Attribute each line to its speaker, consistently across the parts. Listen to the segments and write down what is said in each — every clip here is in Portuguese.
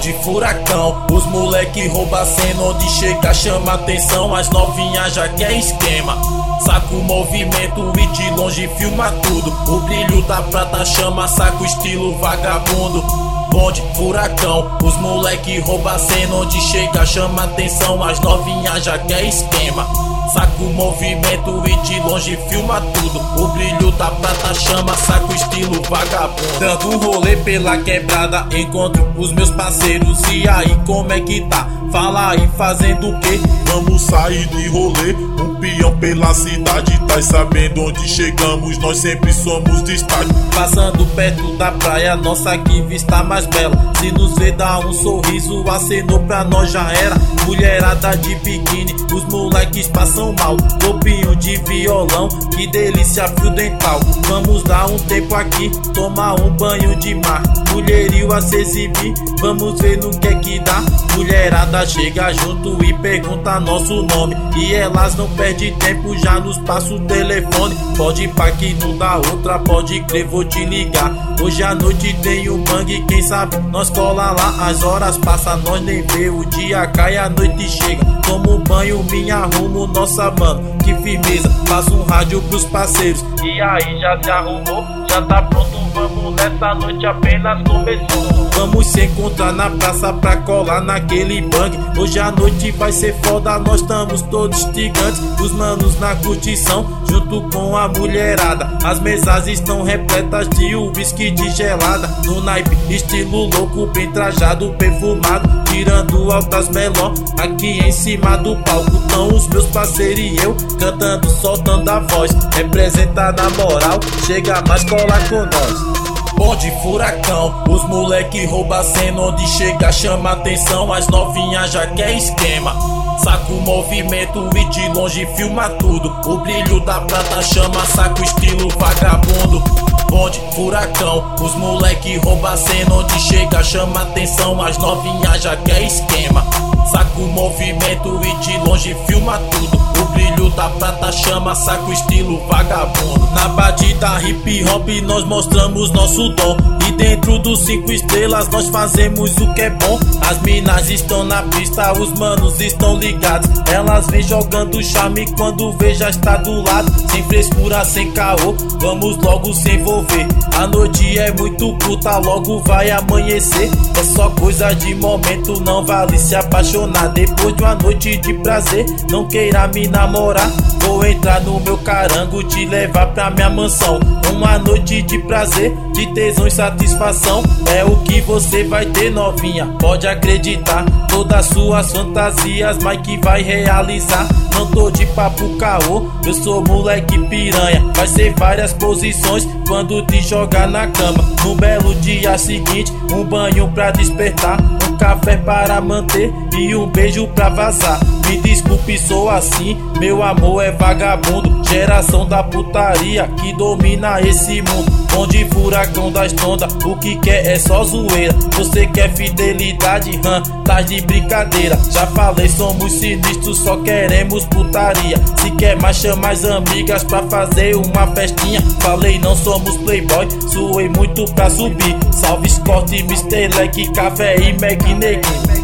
Speaker 1: Bonde furacão, os moleque rouba a cena, onde chega chama atenção, as novinhas já quer esquema. Saca o movimento e de longe filma tudo, o brilho da prata chama, saca o estilo vagabundo. Bonde furacão, os moleque rouba a cena, onde chega chama atenção, as novinhas já quer esquema. Saca o movimento e de longe filma tudo, o brilho da prata chama, saca o estilo vagabundo. Dando um rolê pela quebrada, encontro os meus parceiros, e aí como é que tá? Fala aí, fazendo o quê?
Speaker 2: Vamos sair de rolê, um peão pela cidade, tá sabendo onde chegamos, nós sempre somos destaque.
Speaker 1: Passando perto da praia, nossa que vista mais bela, se nos vê dá um sorriso, acenou pra nós já era. Mulherada de biquíni, os moleques passam mal, topinho de violão, que delícia fio dental. Vamos dar um tempo aqui, tomar um banho de mar, mulherio a se exibir, vamos ver no que é que dá. Mulherada chega junto e pergunta nosso nome, e elas não perdem tempo, já nos passa o telefone. Pode pá que não dá outra, pode crer, vou te ligar. Hoje à noite tem um bang, quem sabe nós cola lá. As horas passam, nós nem vê, o dia cai, a noite chega. Tomo um banho, me arrumo, nossa mano, que firmeza. Faço um rádio pros parceiros, e aí já se arrumou, já tá pronto, vamos nessa noite apenas começou. Vamos se encontrar na praça pra colar naquele bang. Hoje a noite vai ser foda, nós estamos todos gigantes. Os manos na curtição, junto com a mulherada. As mesas estão repletas de uísque de gelada. No naipe, estilo louco, bem trajado, perfumado, tirando altas meló. Aqui em cima do palco tão os meus parceiros e eu, cantando, soltando a voz. Representa na moral, chega mais, cola com nós. Bonde furacão, os moleque rouba a cena, onde chega chama atenção, as novinhas já quer esquema. Saca o movimento e de longe filma tudo, o brilho da prata chama, saca o estilo vagabundo. Bonde furacão, os moleque rouba a cena, onde chega chama atenção, as novinhas já quer esquema. Saca o movimento e de longe filma tudo, o brilho da prata chama, saca o estilo vagabundo. Na batida hip hop nós mostramos nosso dom, e dentro dos 5 estrelas nós fazemos o que é bom. As minas estão na pista, os manos estão ligados, elas vêm jogando charme, quando vê já está do lado. Sem frescura, sem caô, vamos logo se envolver. A noite é muito curta, logo vai amanhecer. É só coisa de momento, não vale se apaixonar. Depois de uma noite de prazer, não queira me namorar. Vou entrar no meu carango, te levar pra minha mansão. Uma noite de prazer, de tesão e satisfação, é o que você vai ter, novinha, pode acreditar. Todas suas fantasias, mas que vai realizar. Não tô de papo caô, eu sou moleque piranha. Vai ser várias posições quando te jogar na cama. No belo dia seguinte, um banho pra despertar, um café para manter e um beijo pra vazar. Me desculpe, sou assim, meu amor é vagabundo, geração da putaria que domina esse mundo. Bonde furacão das tondas, o que quer é só zoeira. Você quer fidelidade, tá de brincadeira. Já falei, somos sinistros, só queremos putaria. Se quer mais, chama as amigas pra fazer uma festinha. Falei, não somos playboy, suei muito pra subir. Salve Scott, Mr. Leque, Café e Mac Neguinho.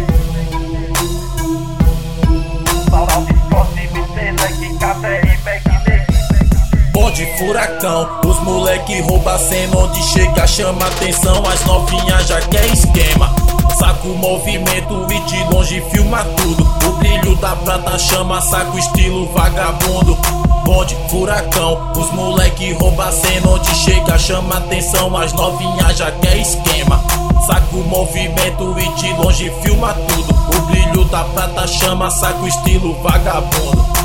Speaker 1: Bonde furacão, os moleque rouba a cena, onde chega chama atenção, as novinhas já quer esquema. Saca o movimento e de longe filma tudo, o brilho da prata chama, saca o estilo vagabundo. Bonde furacão, os moleque rouba a cena, onde chega chama atenção, as novinhas já quer esquema. Saca o movimento e de longe filma tudo, o brilho da prata chama, saca o estilo vagabundo.